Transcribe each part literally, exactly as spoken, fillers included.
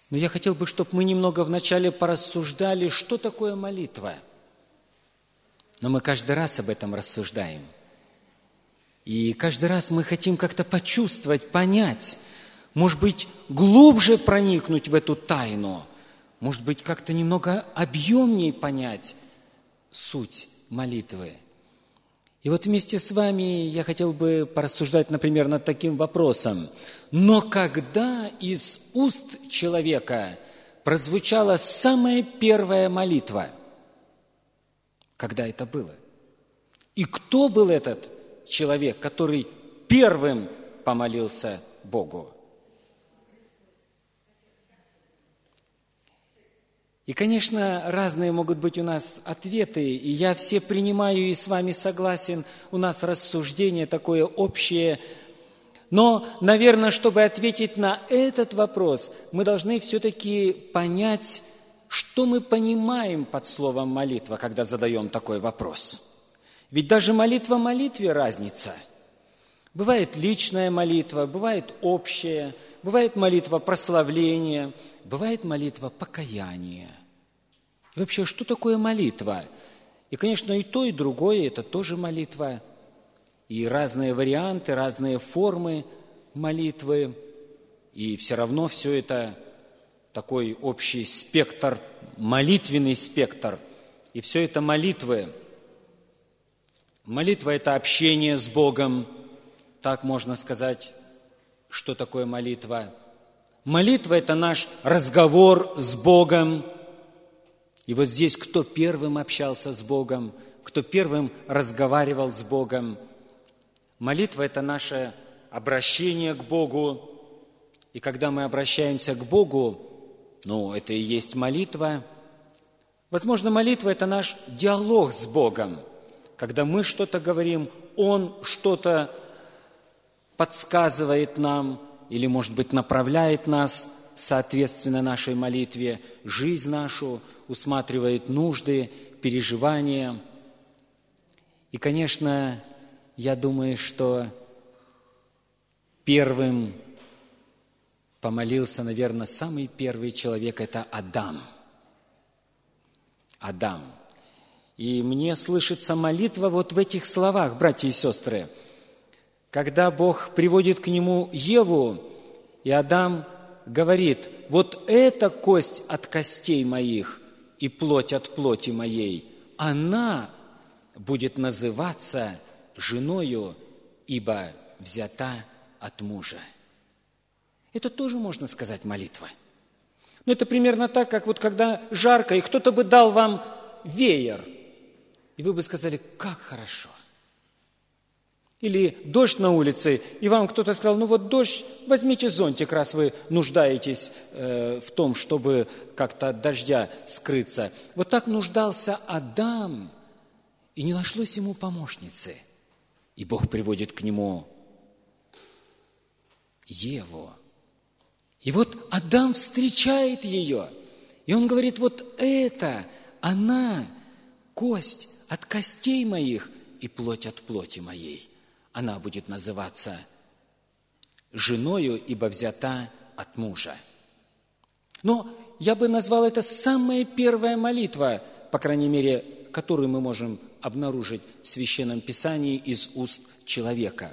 Но я хотел бы, чтобы мы немного вначале порассуждали, что такое молитва. Но мы каждый раз об этом рассуждаем. И каждый раз мы хотим как-то почувствовать, понять, может быть, глубже проникнуть в эту тайну, может быть, как-то немного объемнее понять суть молитвы. И вот вместе с вами я хотел бы порассуждать, например, над таким вопросом. Но когда из уст человека прозвучала самая первая молитва? Когда это было? И кто был этот человек, который первым помолился Богу? И, конечно, разные могут быть у нас ответы, и я все принимаю и с вами согласен, у нас рассуждение такое общее. Но, наверное, чтобы ответить на этот вопрос, мы должны все-таки понять, что мы понимаем под словом молитва, когда задаем такой вопрос. Ведь даже молитва молитве разница. Бывает личная молитва, бывает общая, бывает молитва прославления, бывает молитва покаяния. И вообще, что такое молитва? И, конечно, и то, и другое – это тоже молитва. И разные варианты, разные формы молитвы. И все равно все это такой общий спектр, молитвенный спектр. И все это молитвы. Молитва – это общение с Богом. Так можно сказать, что такое молитва. Молитва – это наш разговор с Богом. И вот здесь кто первым общался с Богом, кто первым разговаривал с Богом. Молитва – это наше обращение к Богу. И когда мы обращаемся к Богу, ну, это и есть молитва. Возможно, молитва – это наш диалог с Богом. Когда мы что-то говорим, Он что-то подсказывает нам или, может быть, направляет нас соответственно нашей молитве, жизнь нашу, усматривает нужды, переживания. И, конечно, я думаю, что первым помолился, наверное, самый первый человек – это Адам. Адам. И мне слышится молитва вот в этих словах, братья и сестры. Когда Бог приводит к нему Еву, и Адам говорит: вот эта кость от костей моих и плоть от плоти моей, она будет называться женою, ибо взята от мужа. Это тоже можно сказать молитва. Но это примерно так, как вот когда жарко, и кто-то бы дал вам веер, и вы бы сказали: как хорошо. Или дождь на улице, и вам кто-то сказал: ну вот дождь, возьмите зонтик, раз вы нуждаетесь э, в том, чтобы как-то от дождя скрыться. Вот так нуждался Адам, и не нашлось ему помощницы. И Бог приводит к нему Еву. И вот Адам встречает ее, и он говорит: вот это, она, кость от костей моих и плоть от плоти моей. Она будет называться женою, ибо взята от мужа. Но я бы назвал это самая первая молитва, по крайней мере, которую мы можем обнаружить в Священном Писании из уст человека.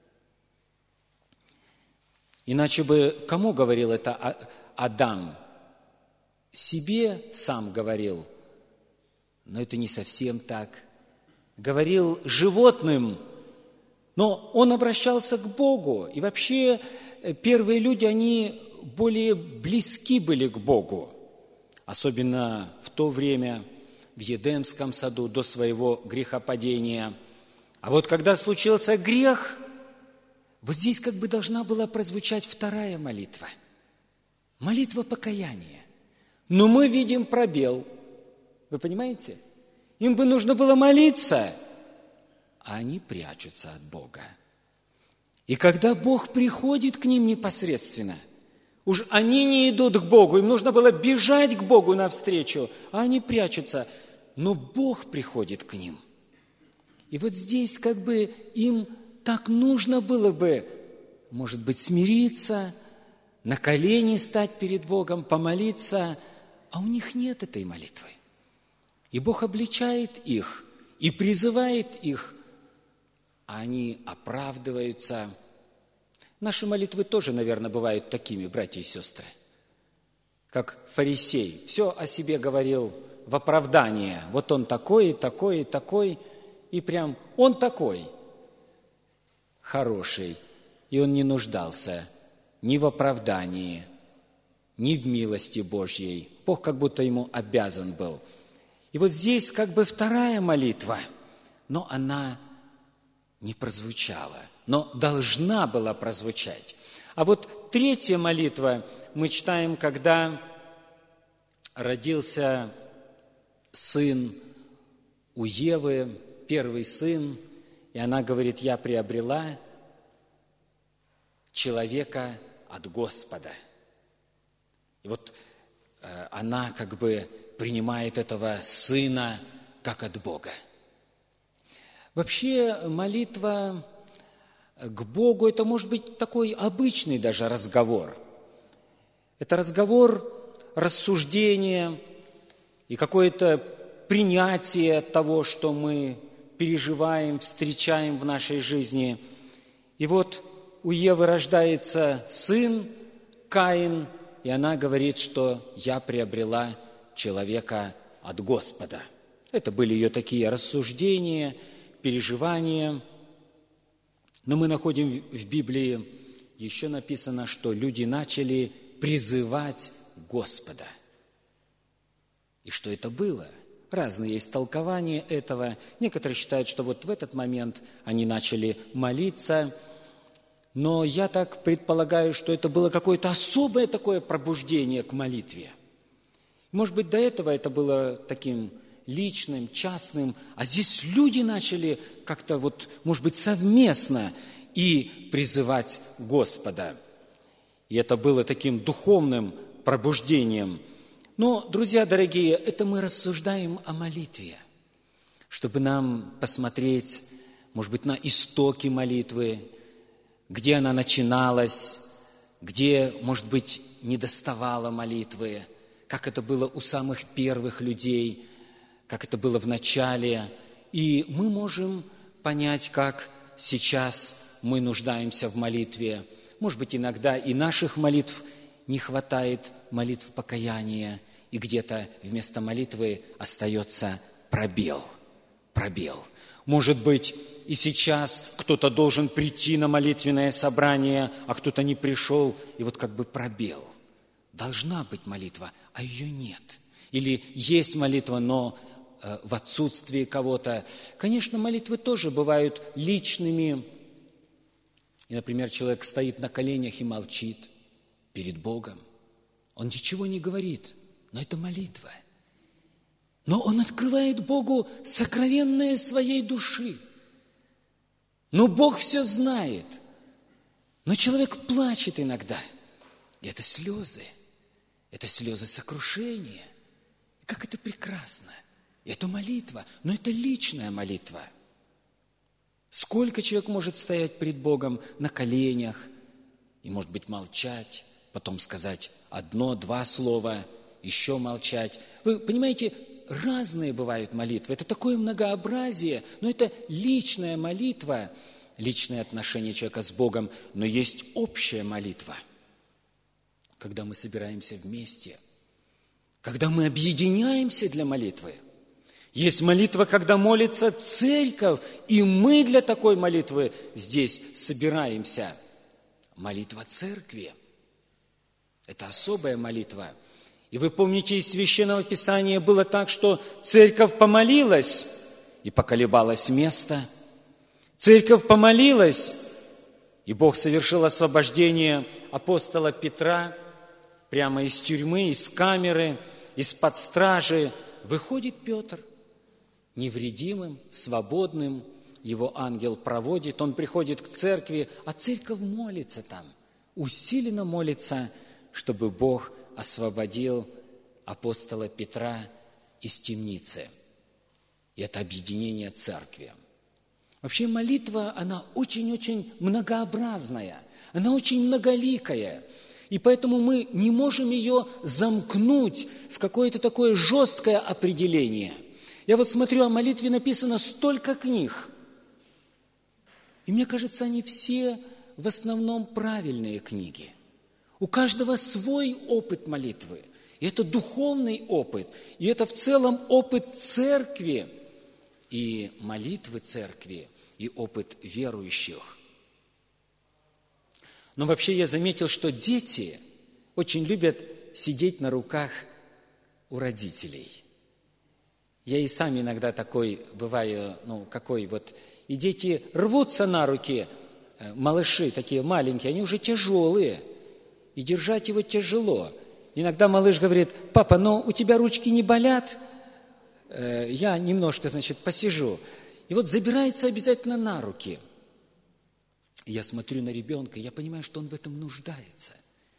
Иначе бы кому говорил это Адам? Себе сам говорил, но это не совсем так. Говорил животным, но он обращался к Богу. И вообще первые люди, они более близки были к Богу. Особенно в то время, в Едемском саду, до своего грехопадения. А вот когда случился грех, вот здесь как бы должна была прозвучать вторая молитва. Молитва покаяния. Но мы видим пробел. Вы понимаете? Им бы нужно было молиться, а они прячутся от Бога. И когда Бог приходит к ним непосредственно, уж они не идут к Богу, им нужно было бежать к Богу навстречу, а они прячутся. Но Бог приходит к ним. И вот здесь как бы им так нужно было бы, может быть, смириться, на колени стать перед Богом, помолиться, а у них нет этой молитвы. И Бог обличает их и призывает их, а они оправдываются. Наши молитвы тоже, наверное, бывают такими, братья и сестры, как фарисей. Все о себе говорил в оправдание. Вот он такой, такой, такой, и прям он такой хороший, и он не нуждался ни в оправдании, ни в милости Божьей. Бог как будто ему обязан был. И вот здесь как бы вторая молитва, но она не прозвучала, но должна была прозвучать. А вот третья молитва мы читаем, когда родился сын у Евы, первый сын, и она говорит: «Я приобрела человека от Господа». И вот э, она как бы принимает этого сына как от Бога. Вообще молитва к Богу – это может быть такой обычный даже разговор. Это разговор, рассуждение и какое-то принятие того, что мы переживаем, встречаем в нашей жизни. И вот у Евы рождается сын Каин, и она говорит, что «я приобрела человека от Господа». Это были ее такие рассуждения, переживания. Но мы находим в Библии, еще написано, что люди начали призывать Господа. И что это было? Разные есть толкования этого. Некоторые считают, что вот в этот момент они начали молиться. Но я так предполагаю, что это было какое-то особое такое пробуждение к молитве. Может быть, до этого это было таким личным, частным, а здесь люди начали как-то вот, может быть, совместно и призывать Господа. И это было таким духовным пробуждением. Но, друзья дорогие, это мы рассуждаем о молитве, чтобы нам посмотреть, может быть, на истоки молитвы, где она начиналась, где, может быть, недоставала молитвы, как это было у самых первых людей, как это было в начале. И мы можем понять, как сейчас мы нуждаемся в молитве. Может быть, иногда и наших молитв не хватает, молитв покаяния, и где-то вместо молитвы остается пробел. Пробел. Может быть, и сейчас кто-то должен прийти на молитвенное собрание, а кто-то не пришел, и вот как бы пробел. Должна быть молитва, а ее нет. Или есть молитва, но э, в отсутствии кого-то. Конечно, молитвы тоже бывают личными. И, например, человек стоит на коленях и молчит перед Богом. Он ничего не говорит, но это молитва. Но он открывает Богу сокровенное своей души. Но Бог все знает. Но человек плачет иногда. И это слезы. Это слезы сокрушения. Как это прекрасно. Это молитва, но это личная молитва. Сколько человек может стоять перед Богом на коленях и, может быть, молчать, потом сказать одно-два слова, еще молчать. Вы понимаете, разные бывают молитвы. Это такое многообразие, но это личная молитва, личное отношение человека с Богом, но есть общая молитва, когда мы собираемся вместе, когда мы объединяемся для молитвы. Есть молитва, когда молится церковь, и мы для такой молитвы здесь собираемся. Молитва церкви – это особая молитва. И вы помните, из Священного Писания было так, что церковь помолилась, и поколебалось место. Церковь помолилась, и Бог совершил освобождение апостола Петра прямо из тюрьмы, из камеры, из-под стражи. Выходит Петр невредимым, свободным, его ангел проводит, он приходит к церкви, а церковь молится там, усиленно молится, чтобы Бог освободил апостола Петра из темницы. И это объединение церкви. Вообще молитва, она очень-очень многообразная, она очень многоликая. И поэтому мы не можем ее замкнуть в какое-то такое жесткое определение. Я вот смотрю, о молитве написано столько книг. И мне кажется, они все в основном правильные книги. У каждого свой опыт молитвы. И это духовный опыт. И это в целом опыт церкви. И молитвы церкви. И опыт верующих. Но вообще я заметил, что дети очень любят сидеть на руках у родителей. Я и сам иногда такой бываю, ну, какой вот. И дети рвутся на руки, малыши такие маленькие, они уже тяжелые. И держать его тяжело. Иногда малыш говорит: папа, но у тебя ручки не болят? Я немножко, значит, посижу. И вот забирается обязательно на руки. Я смотрю на ребенка, я понимаю, что он в этом нуждается.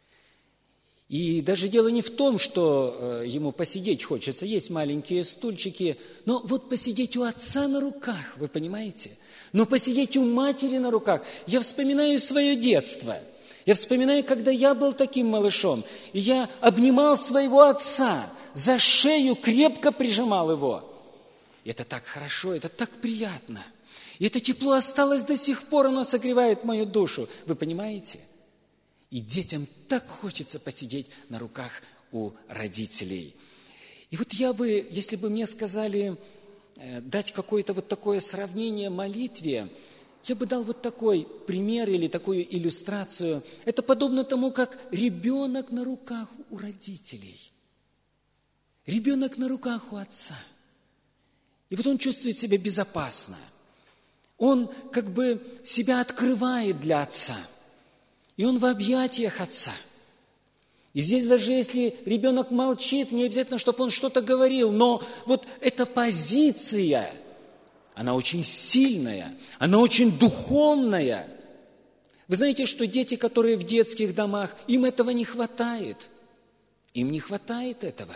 И даже дело не в том, что ему посидеть хочется. Есть маленькие стульчики, но вот посидеть у отца на руках, вы понимаете? Но посидеть у матери на руках. Я вспоминаю свое детство. Я вспоминаю, когда я был таким малышом, и я обнимал своего отца, за шею крепко прижимал его. И это так хорошо, это так приятно. И это тепло осталось до сих пор, оно согревает мою душу. Вы понимаете? И детям так хочется посидеть на руках у родителей. И вот я бы, если бы мне сказали дать какое-то вот такое сравнение молитве, я бы дал вот такой пример или такую иллюстрацию. Это подобно тому, как ребенок на руках у родителей. Ребенок на руках у отца. И вот он чувствует себя безопасно. Он как бы себя открывает для отца. И он в объятиях отца. И здесь даже если ребенок молчит, не обязательно, чтобы он что-то говорил, но вот эта позиция, она очень сильная, она очень духовная. Вы знаете, что дети, которые в детских домах, им этого не хватает. Им не хватает этого.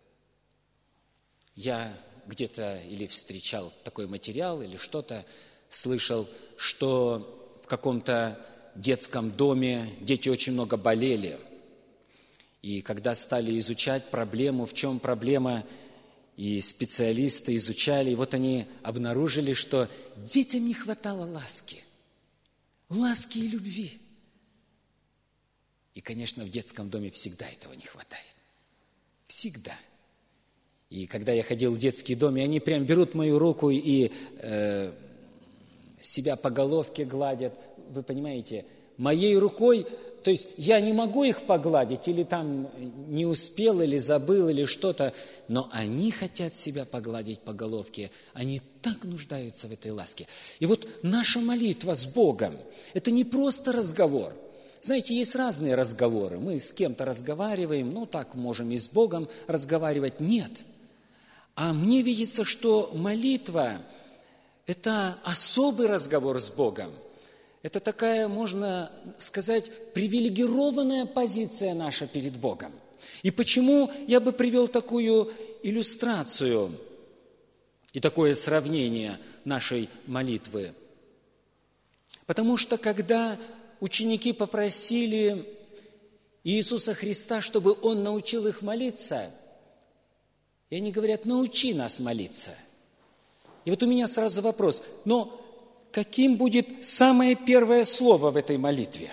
Я где-то или встречал такой материал, или что-то, слышал, что в каком-то детском доме дети очень много болели. И когда стали изучать проблему, в чем проблема, и специалисты изучали, и вот они обнаружили, что детям не хватало ласки. Ласки и любви. И, конечно, в детском доме всегда этого не хватает. Всегда. И когда я ходил в детский дом, и они прям берут мою руку и э, себя по головке гладят. Вы понимаете, моей рукой, то есть я не могу их погладить, или там не успел, или забыл, или что-то, но они хотят себя погладить по головке, они так нуждаются в этой ласке. И вот наша молитва с Богом – это не просто разговор. Знаете, есть разные разговоры. Мы с кем-то разговариваем, ну так можем и с Богом разговаривать. Нет. А мне видится, что молитва – это особый разговор с Богом. Это такая, можно сказать, привилегированная позиция наша перед Богом. И почему я бы привел такую иллюстрацию и такое сравнение нашей молитвы? Потому что когда ученики попросили Иисуса Христа, чтобы Он научил их молиться, и они говорят: научи нас молиться. И вот у меня сразу вопрос, но каким будет самое первое слово в этой молитве?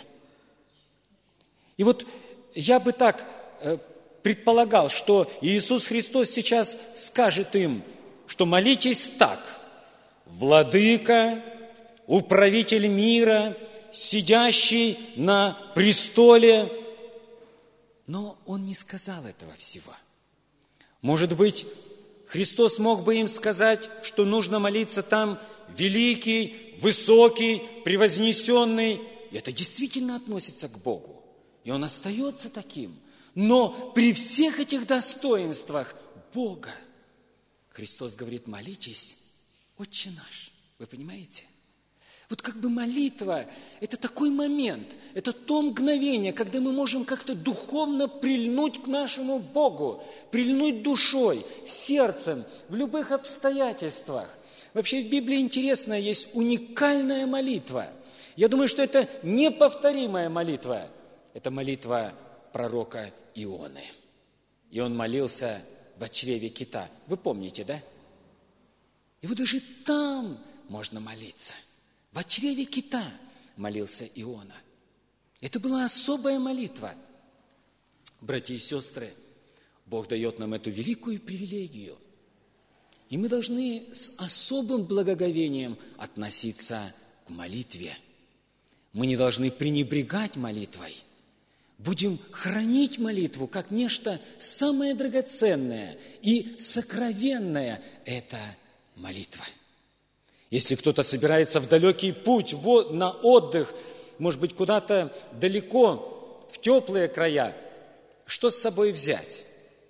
И вот я бы так предполагал, что Иисус Христос сейчас скажет им, что молитесь так: «Владыка, управитель мира, сидящий на престоле». Но Он не сказал этого всего. Может быть, Христос мог бы им сказать, что нужно молиться там великий, высокий, превознесенный. И это действительно относится к Богу. И Он остается таким. Но при всех этих достоинствах Бога Христос говорит: молитесь, Отче наш. Вы понимаете? Вот как бы молитва – это такой момент, это то мгновение, когда мы можем как-то духовно прильнуть к нашему Богу, прильнуть душой, сердцем, в любых обстоятельствах. Вообще в Библии интересно, есть уникальная молитва. Я думаю, что это неповторимая молитва. Это молитва пророка Ионы. И он молился в чреве кита. Вы помните, да? И вот даже там можно молиться. В чреве кита молился Иона. Это была особая молитва. Братья и сестры, Бог дает нам эту великую привилегию. И мы должны с особым благоговением относиться к молитве. Мы не должны пренебрегать молитвой. Будем хранить молитву как нечто самое драгоценное и сокровенное – это молитва. Если кто-то собирается в далекий путь, на отдых, может быть, куда-то далеко, в теплые края, что с собой взять?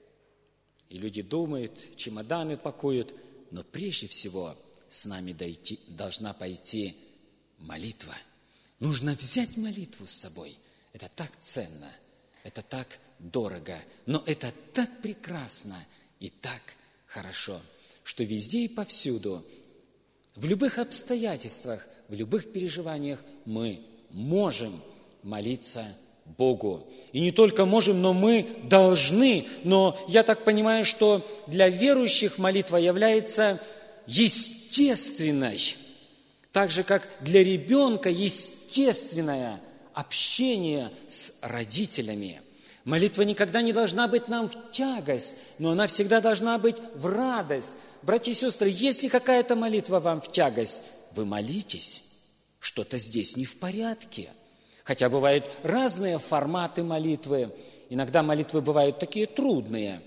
И люди думают, чемоданы пакуют, но прежде всего с нами дойти, должна пойти молитва. Нужно взять молитву с собой. Это так ценно, это так дорого, но это так прекрасно и так хорошо, что везде и повсюду, в любых обстоятельствах, в любых переживаниях мы можем молиться Богу. И не только можем, но мы должны. Но я так понимаю, что для верующих молитва является естественной. Так же, как для ребенка естественное общение с родителями. Молитва никогда не должна быть нам в тягость, но она всегда должна быть в радость. Братья и сестры, если какая-то молитва вам в тягость, вы молитесь. Что-то здесь не в порядке. Хотя бывают разные форматы молитвы. Иногда молитвы бывают такие трудные.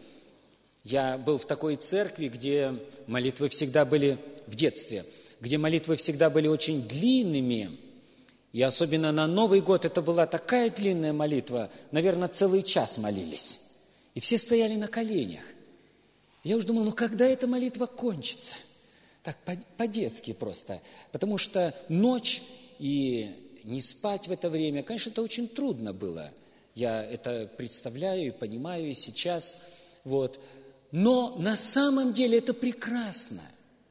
Я был в такой церкви, где молитвы всегда были в детстве, где молитвы всегда были очень длинными. И особенно на Новый год это была такая длинная молитва, наверное, целый час молились. И все стояли на коленях. Я уже думал, ну когда эта молитва кончится? Так, по-детски просто. Потому что ночь и не спать в это время, конечно, это очень трудно было. Я это представляю и понимаю и сейчас. Вот. Но на самом деле это прекрасно.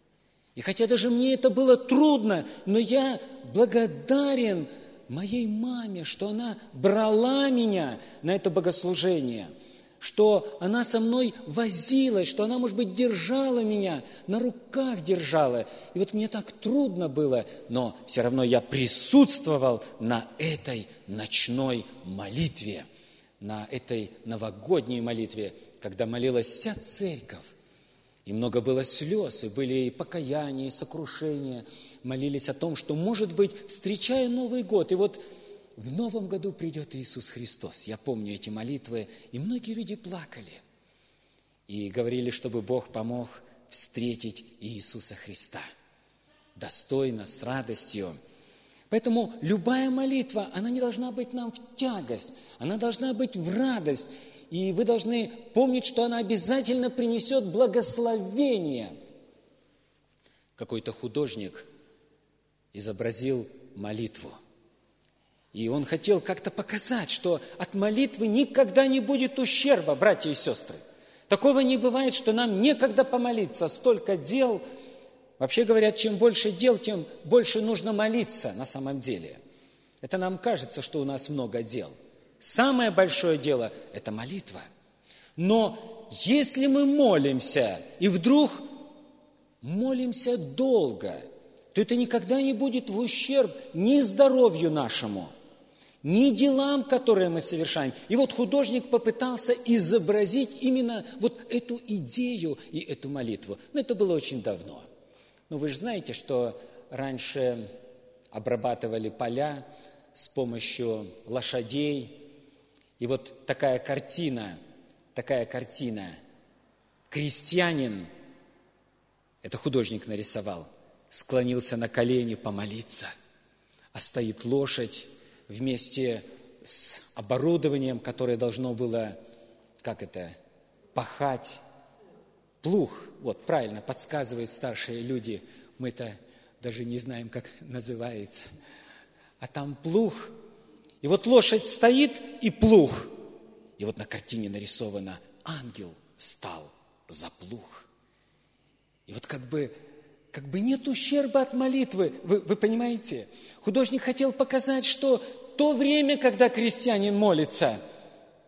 И хотя даже мне это было трудно, но я благодарен моей маме, что она брала меня на это богослужение, что она со мной возилась, что она, может быть, держала меня, на руках держала. И вот мне так трудно было, но все равно я присутствовал на этой ночной молитве, на этой новогодней молитве, когда молилась вся церковь. И много было слез, и были и покаяния, и сокрушения. Молились о том, что, может быть, встречая Новый год, и вот в Новом году придет Иисус Христос. Я помню эти молитвы, и многие люди плакали. И говорили, чтобы Бог помог встретить Иисуса Христа. Достойно, с радостью. Поэтому любая молитва, она не должна быть нам в тягость, она должна быть в радость. И вы должны помнить, что она обязательно принесет благословение. Какой-то художник изобразил молитву. И он хотел как-то показать, что от молитвы никогда не будет ущерба, братья и сестры. Такого не бывает, что нам некогда помолиться, столько дел. Вообще говорят, чем больше дел, тем больше нужно молиться на самом деле. Это нам кажется, что у нас много дел. Самое большое дело – это молитва. Но если мы молимся, и вдруг молимся долго, то это никогда не будет в ущерб ни здоровью нашему, ни делам, которые мы совершаем. И вот художник попытался изобразить именно вот эту идею и эту молитву. Но это было очень давно. Но вы же знаете, что раньше обрабатывали поля с помощью лошадей. И вот такая картина, такая картина. Крестьянин, это художник нарисовал, склонился на колени помолиться, а стоит лошадь вместе с оборудованием, которое должно было, как это, пахать. Плуг, вот правильно подсказывают старшие люди, мы-то даже не знаем, как называется. А там плуг. И вот лошадь стоит и плуг. И вот на картине нарисовано: ангел стал за плуг. И вот как бы, как бы нет ущерба от молитвы. Вы, вы понимаете? Художник хотел показать, что то время, когда крестьянин молится,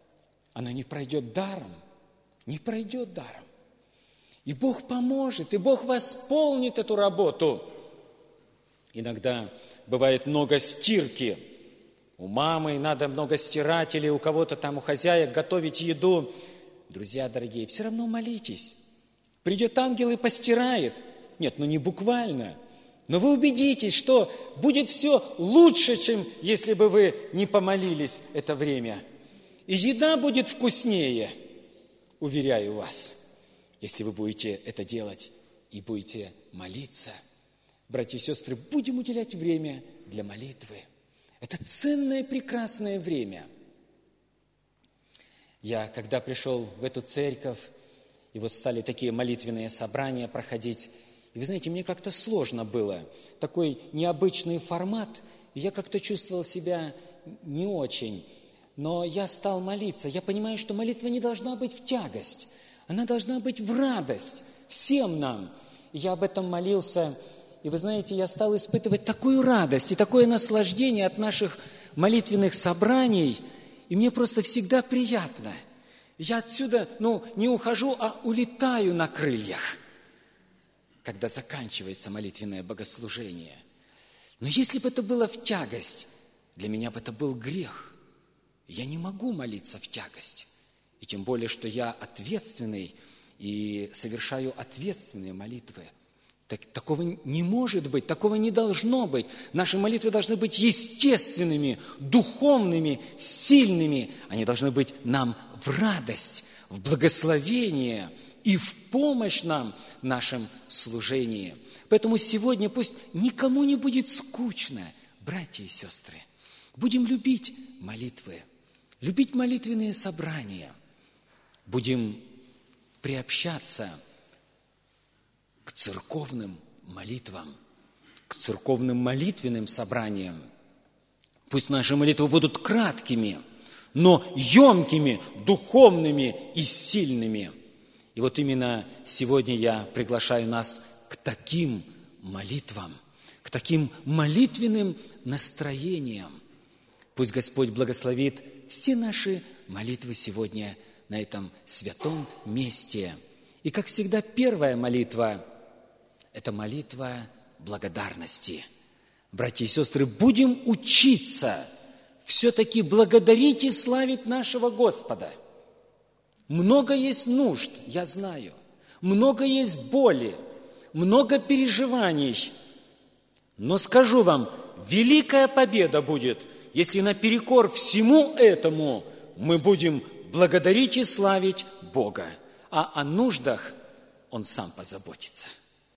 она не пройдет даром, не пройдет даром. И Бог поможет, и Бог восполнит эту работу. Иногда бывает много стирки. У мамы надо много стирать, или у кого-то там, у хозяек готовить еду. Друзья дорогие, все равно молитесь. Придет ангел и постирает. Нет, ну не буквально. Но вы убедитесь, что будет все лучше, чем если бы вы не помолились это время. И еда будет вкуснее, уверяю вас, если вы будете это делать и будете молиться. Братья и сестры, будем уделять время для молитвы. Это ценное, прекрасное время. Я, когда пришел в эту церковь, и вот стали такие молитвенные собрания проходить, и вы знаете, мне как-то сложно было. Такой необычный формат, и я как-то чувствовал себя не очень. Но я стал молиться. Я понимаю, что молитва не должна быть в тягость. Она должна быть в радость всем нам. И я об этом молился. И вы знаете, я стал испытывать такую радость и такое наслаждение от наших молитвенных собраний. И мне просто всегда приятно. Я отсюда, ну, не ухожу, а улетаю на крыльях, когда заканчивается молитвенное богослужение. Но если бы это было в тягость, для меня бы это был грех. Я не могу молиться в тягость. И тем более, что я ответственный и совершаю ответственные молитвы. Так, такого не может быть, такого не должно быть. Наши молитвы должны быть естественными, духовными, сильными. Они должны быть нам в радость, в благословение и в помощь нам в нашем служении. Поэтому сегодня пусть никому не будет скучно, братья и сестры. Будем любить молитвы, любить молитвенные собрания. Будем приобщаться к церковным молитвам, к церковным молитвенным собраниям. Пусть наши молитвы будут краткими, но емкими, духовными и сильными. И вот именно сегодня я приглашаю нас к таким молитвам, к таким молитвенным настроениям. Пусть Господь благословит все наши молитвы сегодня на этом святом месте. И, как всегда, первая молитва – это молитва благодарности. Братья и сестры, будем учиться все-таки благодарить и славить нашего Господа. Много есть нужд, я знаю. Много есть боли, много переживаний. Но скажу вам, великая победа будет, если наперекор всему этому мы будем благодарить и славить Бога. А о нуждах Он сам позаботится.